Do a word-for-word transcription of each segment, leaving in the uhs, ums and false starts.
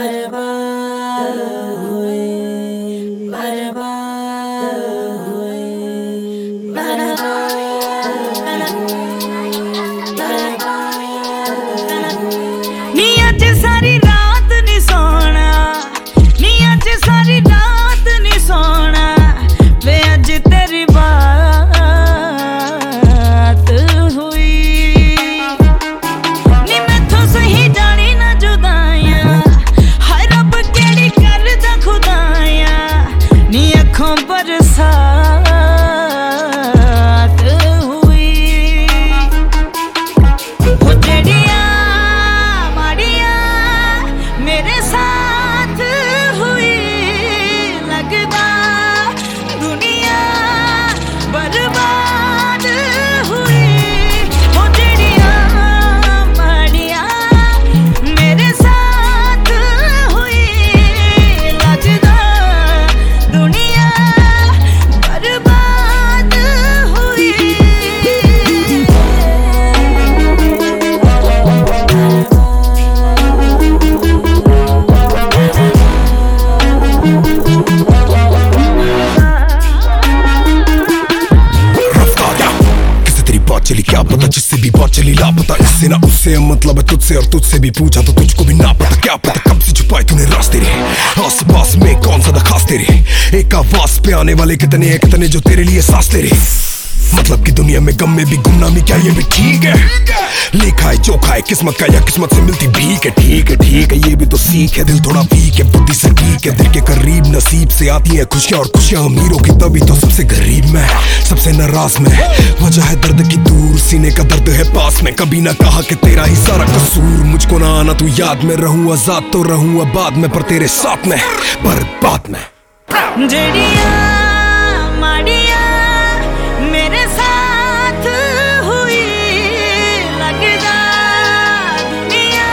बर्बाद हुए, बर्बाद हुए, नी अज सारी रात नी सोना, नी अज सारी रात नी सोना, वे अज तेरी बात हुई। नी मैथों सही जानी ना जुदाइया, हाय रब केड़ी करदा खुदाइया, नी अखों बरसात हुई। हो जेड़िया माड़िया मेरे साथ हुई, लगदा दुनिया बर्बाद हुई। हो जेड़िया माड़िया मेरे साथ हुई, लगदा दुनिया बर्बाद हुई। चली क्या पता, जिससे भी बात चली लापता, इससे ना उससे मतलब है तुझसे, और तुझसे भी पूछा तो तुझको भी ना पता। क्या पता कब से छुपाए तूने रास्ते रे, आस पास में कौन सा खास तेरे, एक आवाज पे आने वाले कितने हैं, कितने जो तेरे लिए सांस तेरे। मतलब कि दुनिया में गम में भी गुमनामी, क्या ये भी ठीक है? लिखा है चोखा है किस्मत का, या किस्मत से मिलती भीख है। ठीक है ठीक है ये भी तो सीख है, दिल थोड़ा वीक है, बुद्धि से ठीक है, दिल के करीब नसीब से आती है खुशियां, और खुशियां अमीरों की तभी तो सबसे गरीब में, सबसे नाराज में। वजह है दर्द की दूर, सीने का दर्द है पास में। कभी ना कहा कि तेरा ही सारा कसूर, मुझको ना आना तू याद में, रहूं आजाद तो रहूं बाद में, पर तेरे साथ में बर्बाद में। जेड़िया माड़िया मेरे साथ हुई, लगदा दुनिया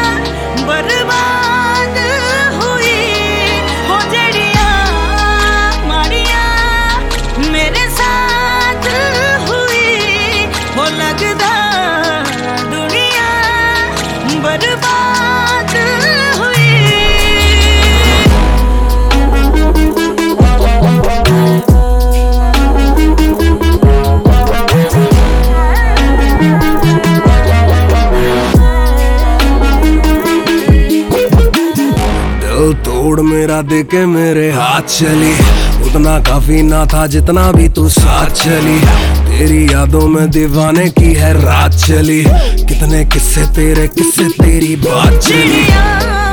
बर्बाद हुई। हो जेड़िया माड़िया मेरे साथ हुई, हो लगदा दुनिया बर्बाद हुई। दिल तोड़ मेरा देके मेरे हाथ चली, उतना काफी ना था जितना भी तू साथ चली। तेरी यादों में दीवाने की है रात चली, कितने किस्से तेरे किस्से तेरी बात चली।